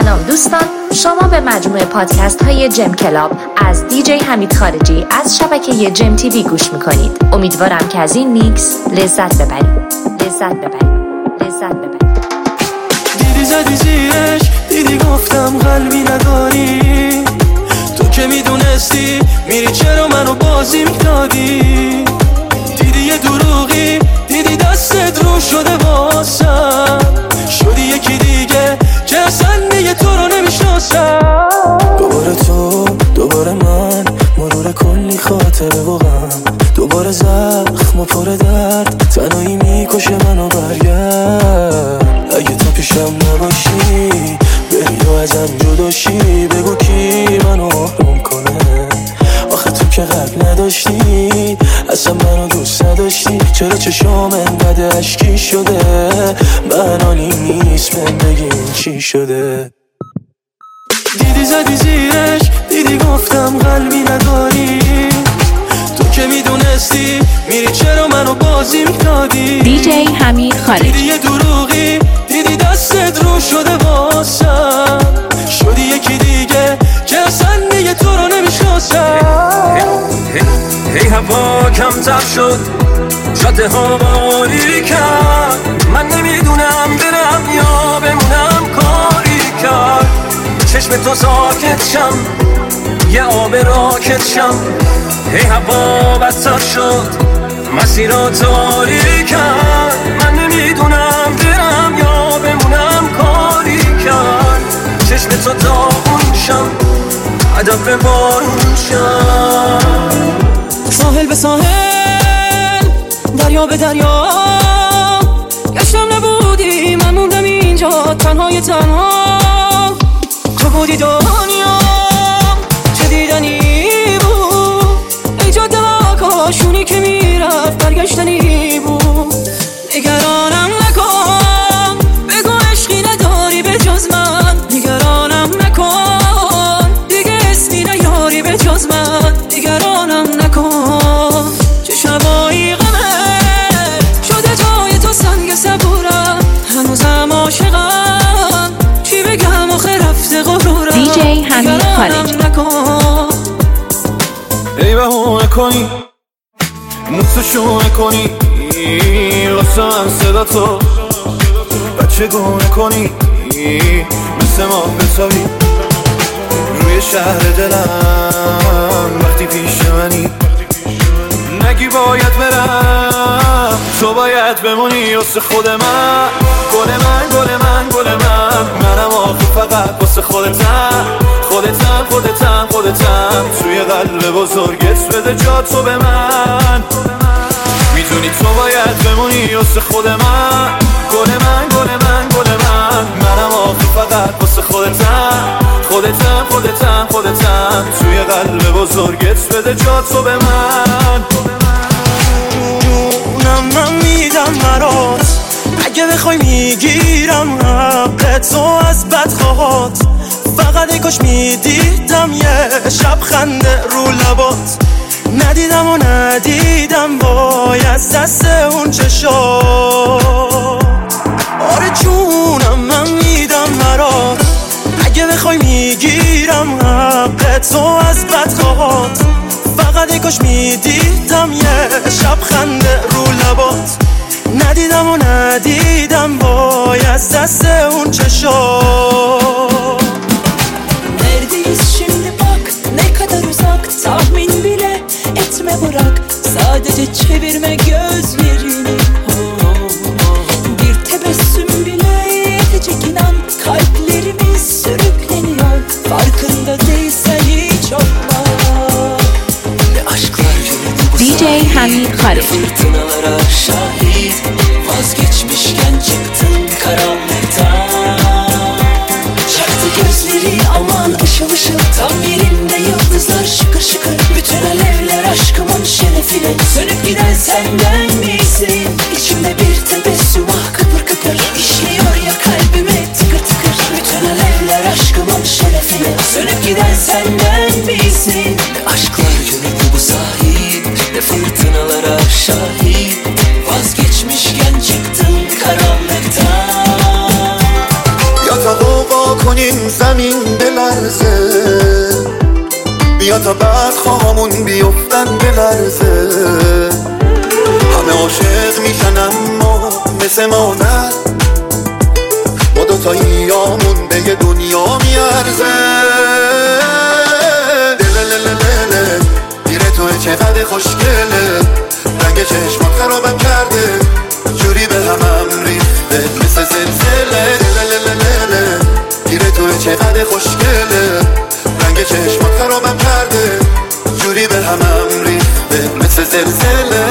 سلام دوستان، شما به مجموعه پادکست های جم کلاب از دیجی حمید خارجی از شبکه جم تیوی گوش میکنید. امیدوارم که از این میکس لذت ببرید. دیدی زدی زیرش، دیدی گفتم قلبی نداری، تو که میدونستی میری چرا منو بازی میدادی. دیدی یه دروغی، دیدی دستت رو شده واسم، شدی یکی دیگه که اصلا دیگه تو رو نمیشناسم. دوباره تو، دوباره من، مرور کلی خاطره و غم، دوباره زخم و پر درد، تنهایی میکشه منو. برگرد اگه تو پیشم نباشی، بری و ازم جداشی، بگو کی منو محروم کنه. آخه تو که قلب نداشتی، اصلا منو دوست نداشتی، چرا چشام انقدر اشکی شده؟ من حالی نیست، من بگیم چی شده. دیدی زدی زیرش، دیدی گفتم قلبی نداری، تو که میدونستی میری چرا منو بازی میدادی. دیجی حمید خارجی. دیدی یه دروغی، دیدی دستت رو شده واسم، شدی یکی دیگه که اصلا دیگه تو رو نمیشناسم. هی هوا کمتر شد، شاته ها باری کرد، من نمیدونم برم یا بمونم، کاری کرد. چشم تو ساکت شم، یه آب راکت شم. هی هوا بدتر شد، مسیرها تاری کرد، من نمیدونم برم یا بمونم، کاری کرد. چشم تو داغون شم، ادب به بارون شم. ساحل به ساحل، دریا به دریا، گشتم نبودی، من موندم اینجا تنهای تنها. تو بودی دنیا، چه دیدنی بود، ای جاده ها کاشونی که میرفت برگشتنی بود. نگرانم نکن، بگو عشقی نداری به جز من، نگرانم نکن، دیگه اسمی نیاری به جز من، نگرانم نکن. چه شبایی غمه شده جای تو سنگ صبورم، هنوزم عاشقم، چی بگم آخه رفته غرورم. دیجی حمید خارجی. ای بهونه کنی، موسشونه کنی، واسه من صدا تو بچه گونه کنی، مثل ما بتابی روی شهر دلم، وقتی پیش منی نگی باید برم، تو باید بمونی واسه خود من. گل من، گل من، گل من، منم آخه فقط واسه خودتم، خودتم، خودتم، خودتم. توی قلب بزرگت بده جا تو به من، میدونی تو باید بمونی واسه خود من. گل من، گل من، گل من، منم آخه فقط واسه خودتم، خودتم، خودتم، خودتم. توی قلب بزرگت بده جا تو به من. جونم من میدم برات، اگه بخوای میگیرم حق تو از بدخواهات. فقط کاش میدیدم یه شب خنده رو لبات، ندیدم و ندیدم وای از دست اون چشات. آره جونم من میدم برات، اگه بخوای میگیرم حق تو از بدخواهات. فقط کاش میدیدم یه شب خنده رو لبات، ندیدم و ندیدم وای az deste un çeşo. Neredeyiz şimdi bak, ne kadar uzak, tahmin bile etme bırak. Sadece çevirme gözlerini, bir tebessüm bile yetecek inan. Kalplerimiz sürükleniyor, farkında değilsen hiç olma. Ne aşklar yürüdü bu DJ Hamid Khalid. Fırtınalara şahit, vazgeçmişken çıktın karanlıktan. Çaktı gözleri aman ışıl ışıl, tam yerinde yıldızlar şıkır şıkır. Bütün alevler aşkımın şerefine, sönüp giden senden misin? İçimde bir tebessüm ah kıpır kıpır, işliyor ya kalbime tıkır tıkır. Bütün alevler aşkımın şerefine, sönüp giden senden misin? Ne aşklar yürüdü bu sahil, ne fırtınalara şahit. Vazgeçmişken çıktın karanlıktan. یا تا قوقا کنیم زمین بلرزه، بیا تا بعد خواهمون بیفتن بلرزه. همه عاشق میشن اما مثل مادر، ما دوتاییامون به یه دنیا میارزه. دلللللله دیره توی چقدر خوشگله، رنگ چشمات خرابم کرده، جوری به همم ریخته مثل زلزله. دلللللله دیره توی چقدر خوشگله، رنگ چشمات خرابم کرده، جوری به همم ریخته مثل زلزله.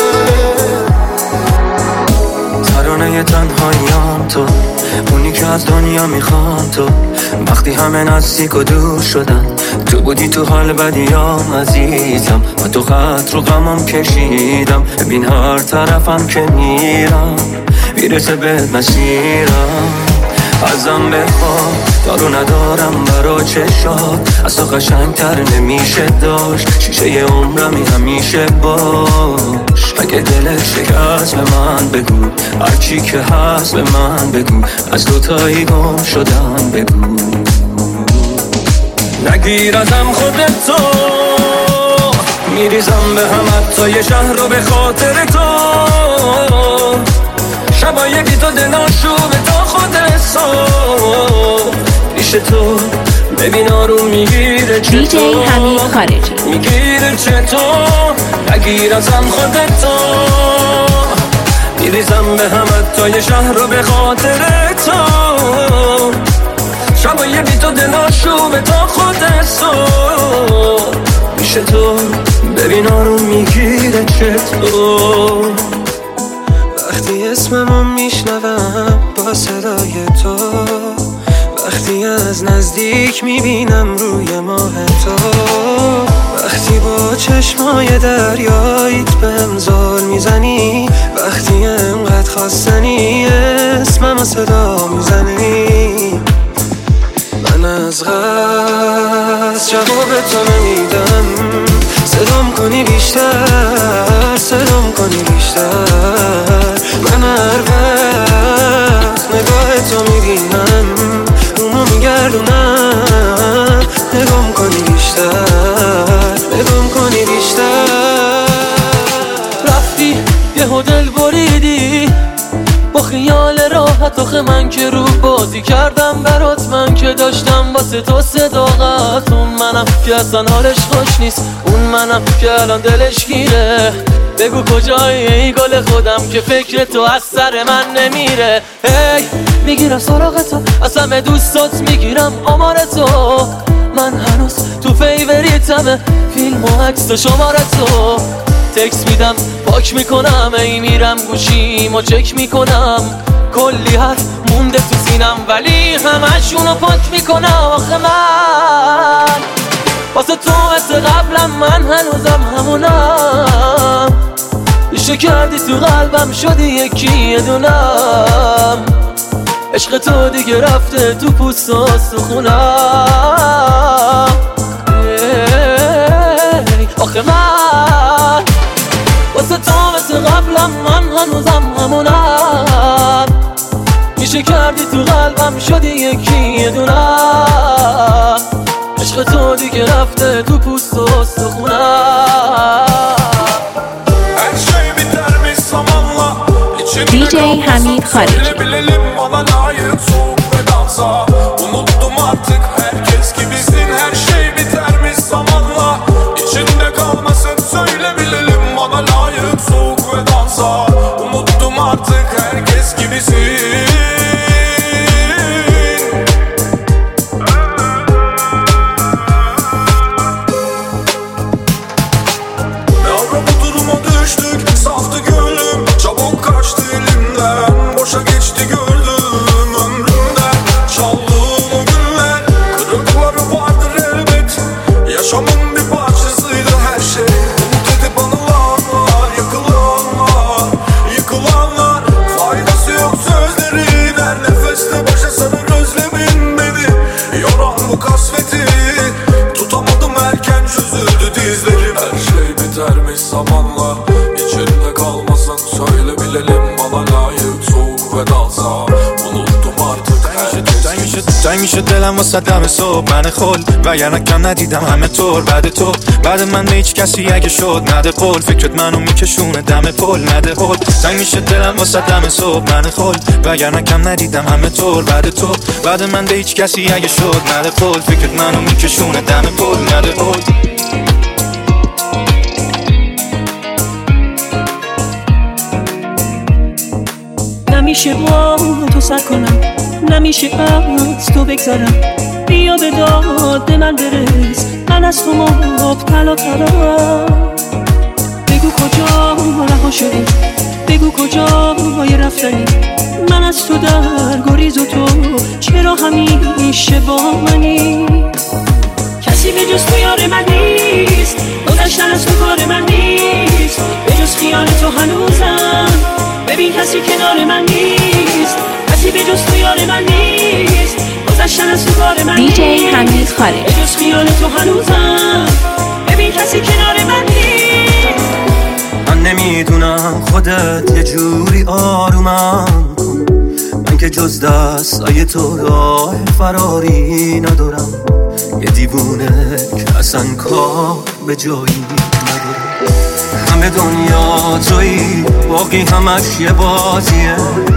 ترانه تنهاییام تو، اونی که از دنیا میخوام تو. وقتی همه نزدیک و دور شدن، تو بودی تو حال بدیام عزیزم. و تو خط رو غمم کشیدم، ببین هر طرفم که میرم میرسه به مسیرم. ازم بخواه دارو ندارم برا چشات، از تو قشنگتر نمیشه داشت. شیشه عمرمی همیشه باش، اگه دلت شکست به من بگو، هرچی که هست به من بگو، از دوتایی گم شدم بگو. نگیر ازم خودتو، میریزم به هم حتی یه شهر رو به خاطر تو. شبای بی تو دلاشو به تا خود صبح پیش تو، ببین آروم میگیره چطور، دیجی حمید خارجی میگیره چطور. نگیر ازم خودتو، میریزم به هم حتی یه شهر رو به خاطر تو. شبای بی تو دلاشو به تا خود صبح پیش تو، ببین آروم میگیره چطور. وقتی اسممو میشنوم با صدای تو، وقتی از نزدیک میبینم روی ماه تو، وقتی با چشمای دریاییت بهم زل میزنی، وقتی انقدر خواستنی اسممو صدا میزنی. من از غصب جواب تو نمیدم، صدام کنی بیشتر، صدام کنی بیشتر. من هر وقت نگاه تو میبینم، رومو میگردونم، نگام کنی بیشتر، نگام کنی بیشتر. رفتی یه دل بریدی با خیال راحت، آخه من که رو بازی کردم برات، من که داشتم واسه تو صداقت. اون منم که اصلا حالش خوش نیست، اون منم که الان دلش گیره. بگو کجایی ای گل خودم که فکر تو از سر من نمیره. هی میگیرم سراغ تو، از همه دوستات میگیرم آمار تو. من هنوز تو فیوریتمه، فیلم و عکس و شماره تو. تکس میدم پاک میکنم، ای میرم گوشیمو چک میکنم، کلی حرف مونده تو سینم ولی همشونو پاک میکنم. آخه من واسه تو مثل قبلم، من هنوزم همونم. عشق کردی تو قلبم، شدی یکی یه دونم. عشق تو دیگه رفته تو پوست و استخونم. آخه من واسه تو مثل قبلم، من هنوزم همونم. میشه کردی تو قلبم، شدی یکی یه دونم. عشق تو دیگه رفته تو پوست و استخونم. دیجی حمید خارجی Unuttum artık herkes gibisin, her şey bitermiş zamanla. İçinde kalmasın söyle bilelim, bana layık soğuk ve dansa. Unuttum artık herkes gibisin. Ne ara bu duruma düştük, saftı gönlüm, çabuk kaçtı elimden. Boşa geçti gördüm ömrümden, çaldı تنگ میشه دلم واسه دم صبح من خل وگرنه کم ندیدم همه طور بعد تو بعد من به هیچ کسی اگه شد نده قول فکرت منو میکشونه دم پل نده هول تنگ میشه دلم واسه دم صبح من خل وگرنه کم ندیدم همه طور بعد تو بعد من به هیچ کسی اگه شد نده قول فکرت منو میکشونه دم پل نده هول نمیشه با تو سر کنم نمیشه از تو بگذارم بیا به داد من برس من از تو مبتلا ترم بگو کجا رها شدی بگو کجا رفتنی من از تو در گریز و تو چرا همیشه با منی کسی به جز تو یار من نیست گذشتن از تو کار من نیست به جز خیال تو هنوزم ببین کسی کنار من نیست کسی به جز تو یار من نیست گذشتن از تو کار من نیست دیجی حمید خارج به جز خیال تو هنوزم ببین کسی کنار من نیست من نمیدونم خودت یه جوری آرومم کن من که جز دستای تو راه فراری ندارم یه دیوونه که اصلا کار به جایی ندارم همه دنیا تویی باقی همش یه بازیه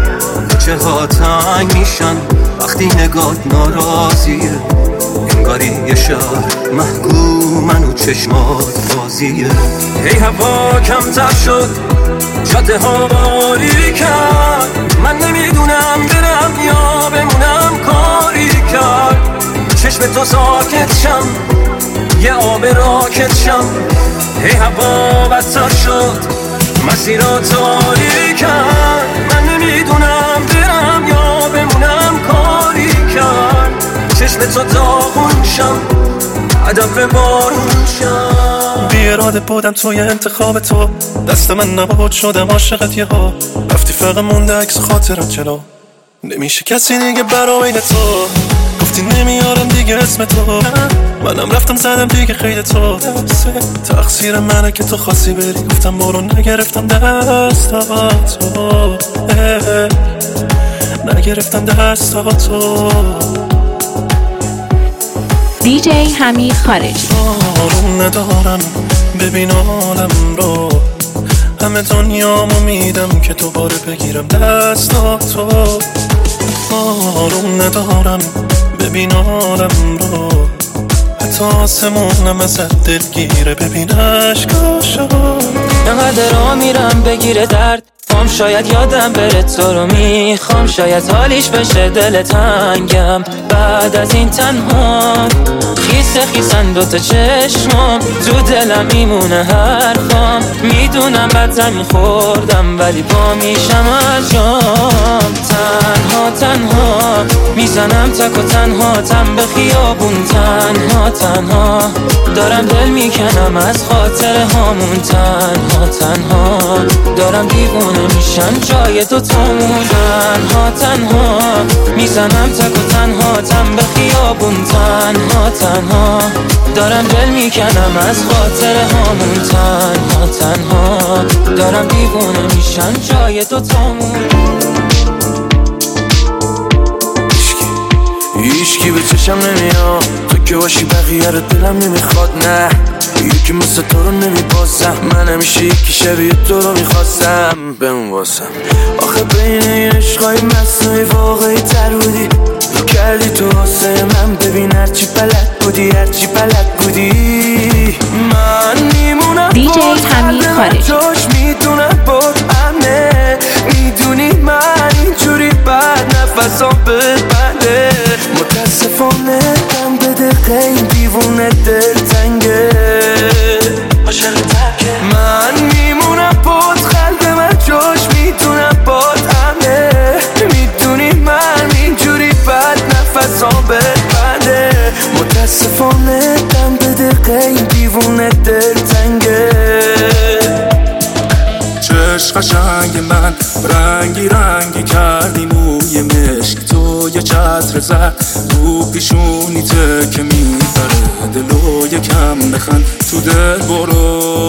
چه ها تنگ میشن وقتی نگات ناراضیه انگاری یه شهر محکومن و چشمات بازیه هی هوا کمتر شد جاده ها باری کرد من نمیدونم برم یا بمونم کاری کرد چشم تو ساکت شم یه آب راکت شم هی هوا بدتر شد مسیرها تاریک کرد من نمیدونم برم یا بمونم کاری کرد چشم تو داغون شم هدف بارون شم بی اراده بودم توی انتخاب تو دست من نبود شدم عاشقت یه ها رفتی فقط مونده عکس خاطرم جلو نمیشه کسی دیگه برای تو گفتی نمیارم دیگه اسم تو منم رفتم زدم دیگه خیلی تو تقصیر منه که تو خواستی بری گفتم برو نگرفتم دستاتو نگرفتم دستاتو دیجی حمید خارجی آروم ندارم ببین عالم رو همه دنیامو میدم که دوباره بگیرم دستاتو آروم ندارم ببین عالم رو حتی آسمونم ازت دلگیره ببین عشقاشو انقدر را میرم بگیره درد فام شاید یادم بره تو رو میخوام شاید حالیش بشه دل تنگم بعد از این تنها خیسن دوتا چشمم تو دلم میمونه حرفام میدونم بد زمین خوردم ولی با میشم از جام تنها میزنم تک و تنها تن به خیابون تنها دارم دل میکنم از خاطر هامون تنها دارم دیوونه میشم جای دوتامون تنها میزنم تک و تنها تن به خیابون تنها دارم دل میکنم از خاطر هامون تنها دارم دیوونه میشم جای دوتامون هیچکی به چشم نمیاد تو که باشی بقیه رو دلم نمیخواد نه یکی مثل تو رو نمیبازم من همیشه یکی شبیه تو رو میخواستم بمون واسم آخه بین این عشقای مصنوعی واقعی تر بودی رو کردی تو واسه من ببین هرچی بلد بودی من میمونم دیجی حمید خارجی جاش میدونم بود امنه میدونی من اینجوری بعد نفسام ببنده متاسفانه دم به دقیقه این دیوونه دلتنگه من میمونم بود قلب من جاش میدونم بود امنه میدونی من اینجوری بعد نفسام ببنده متاسفانه دم به دقیقه این دیوونه دلتنگه چشم قشنگ من رنگی کردی موی مشک تو یه چتر زد رو پیشونیته که میبره دلو یکم بخند تو دل برو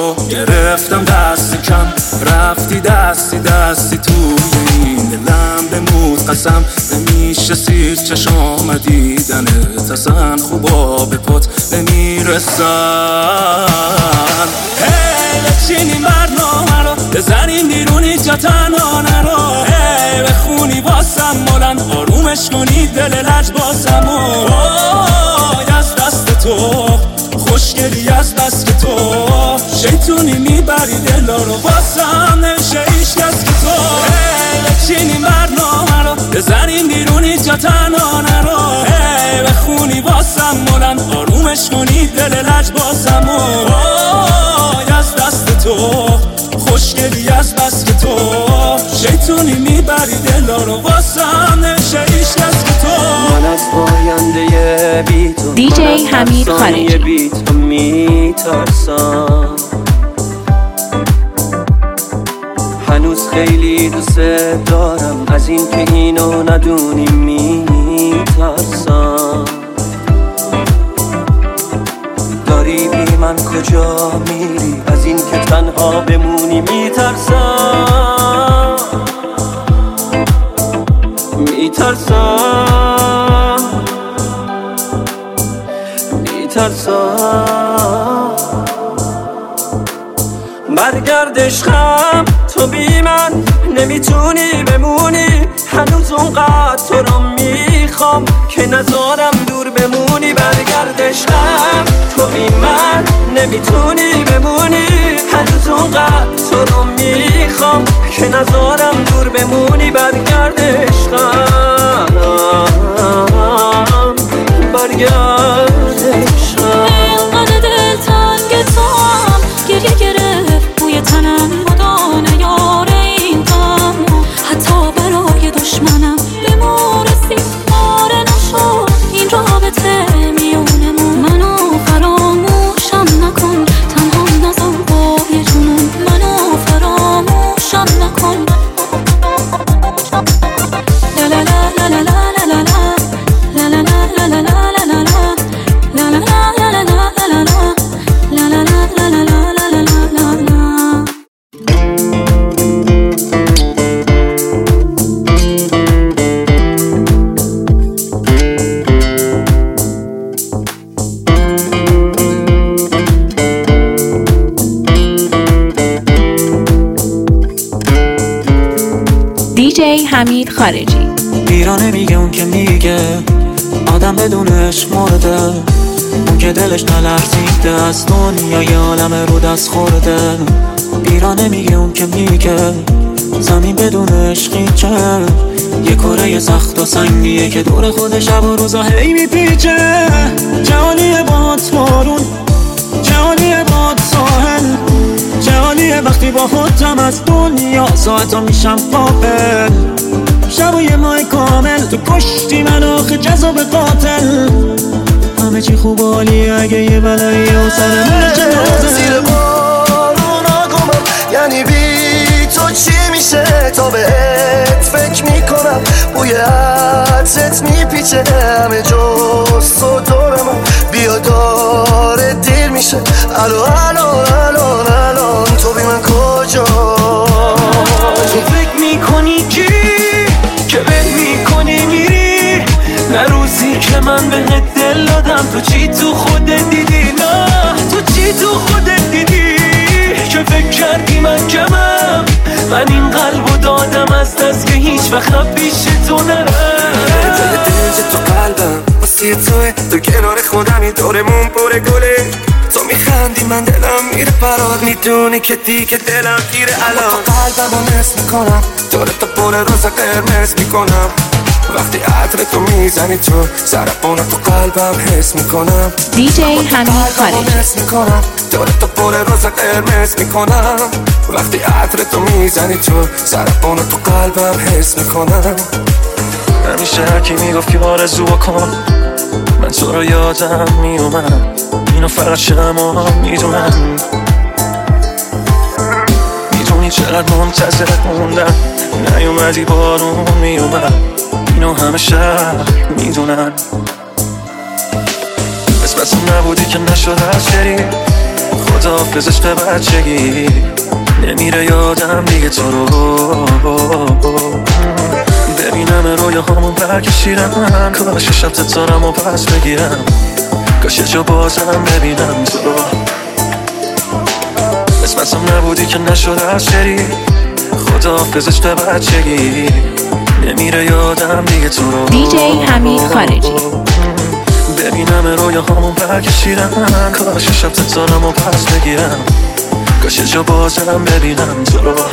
گرفتم دست کم رفتی دستی توی این دلم بمود قسم نمیشه سیر چشام دیدنت اصلا خوبا به پات نمیرسن. بچینیم برنامه رو بزنیم بیرونی جا تنها نرو، بخونی واسم مولن آرومش کنی دل لج باسم از دست تو خوشگلی از بس که تو شیطونی میبری دلا رو واسم نمیشه ایش کس که تو. بچینیم برنامه رو بزنیم بیرونی جا تنها نرو، بخونی واسم مولن آرومش کنی دل لج باسم از دست تو خوشگلی از بس که تو شیطونی میبری دلا رو واسم نمیشه ایش کس که تو. من از پاینده بی تو دیجی حمید خارجی بی تو میترسم، هنوز خیلی دوست دارم از این که اینو ندونی میترسم. داری بی من کجا میری از این که تنها بمونی میترسم میترسم میترسم. برگرد عشقم تو بی من نمیتونی بمونی، هنوز اونقدر تو رو میخوام که نذارم دور بمونی. برگرد عشقم تو بی من نمیتونی بمونی، هنوز اونقدر تو رو میخوام که نذارم دور بمونی. برگرد عشقم برگرد عشقم. اینقدر دلتنگ توام گریه گرفت بوی تنم مدانه یار این غم، حتی برای دشمنم بمورسی آره نشد این رابطه میونمون. منو فراموشم نکن تنها نزار بای جنون، منو فراموشم نکن. لا لا لا لا لا لا لا لا لا لا لا لا دیجی حمید خارجی. ایرانه میگه اون که میگه آدم بدونش مرده، اون که دلش نلرزیده از دنیای عالم رو دست خورده. ایرانه میگه اون که میگه زمین بدونش قیچه، یه کره سخت و سنگیه که دور خود شب و روزا هی میپیچه. جهانیه باد بارون، جهانیه باد ساحل، جهانیه وقتی با خودم از دنیا ساعتا میشم قابل. شب و یه ماه کامل تو کشتی من آخه جذاب قاتل. همه چی خوب و عالیه اگه یه بلایی و سر من زیر بارون آگمم، یعنی بی تو چی میشه تا بهت فکر میکنم. بوی عطرت میپیچه همه جز تو دورمم، بیا داره دیر میشه الان تو بی من کجا. تو فکر میکنی کی که بهت میکنی میری، نه روزی که من بهت دل دادم تو چی تو خودت دیدی، نه تو چی تو خودت دیدی که فکر کردی من کمم. من این قلبو دادم از دست که هیچ وقت پیش تو نرم. جای دل تو قلبم واسه توه، تو کنار خودمی دورمون پر گله. تو میخندی من دلم میره برات، میدونی که دیگه دلم گیره الان. تو قلبمو نصف میکنم داره تا پر روز قرمز میکنم. وقتی عطر تو میزنی تو ضربانو تو قلبم حس میکنم. دیجی حمید خارجی حس میکنم داره تا پر روز قرمز میکنم. وقتی عطر تو میزنی تو ضربانو تو قلبم حس میکنم. همیشه هرکی میگفت که آرزو کن، من تو رو یادم میومد، اینو فقط شما میدونم. میدونی چقدر منتظرت موندم، نیومدی بارون میومد، اینو همه شهر میدونن. قسمت نبودی که نشد از بری، خداحافظش به بچگی، نمیره یادم دیگه تو رو. ببینم رویاهامون برکشیدن، کاش شب ستارم و پس بگیرم، کاش یه جا بازم ببینم تو رو. قسمتم نبودی که نشد از شری، خداحافظش به بچگی، نمیره یادم دیگه تو رو. دیجی حمید خارجی. ببینم رویاهامون برکشیدن، کاش شب ستارم و پس بگیرم، کاش یه جا بازم ببینم تو رو.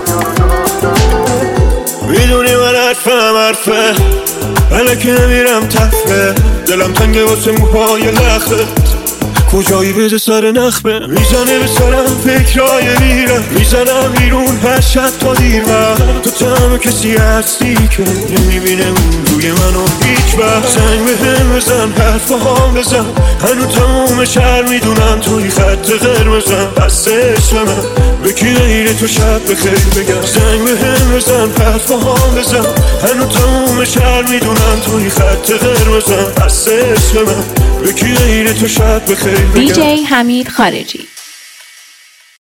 میدونی من حرفه بله که نمیرم تفره، دلم تنگه واسه موهای لخت، کجایی بده سر نخبه، میزنه به سرم فکرای میرم، میزنم بیرون هر شب تا دیر وقت، تو تمام کسی هستی که نمیبینه اون روی منو هیچ وقت. زنگ به هم بزن حرف هم بزن، هنو تموم شهر میدونن توی خط قرمزم، پس عشق من به کی غیر تو شب بخیر بگم. زنگ به هم بزن حرف هم بزن، هنو تموم شهر میدونن توی خط قرمزم، پس عشق من به کی غیر تو شب بخیر. دیجی حمید خارجی.